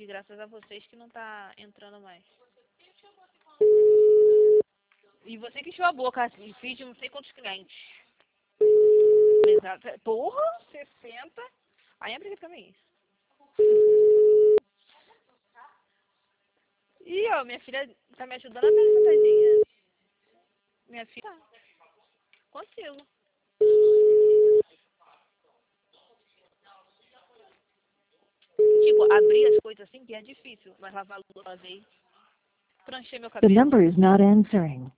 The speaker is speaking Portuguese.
graças a vocês que não tá entrando mais. E você que encheu a boca, assim, fiz de não sei quantos clientes. Exato. Porra, 60. Aí abre aqui pra mim. Ih, ó, minha filha tá me ajudando a ver, tadinha. Minha filha, consigo. Tipo, abrir as coisas assim que é difícil, mas lavar a louça, lavei. Pranchei meu The cabelo. number is not answering.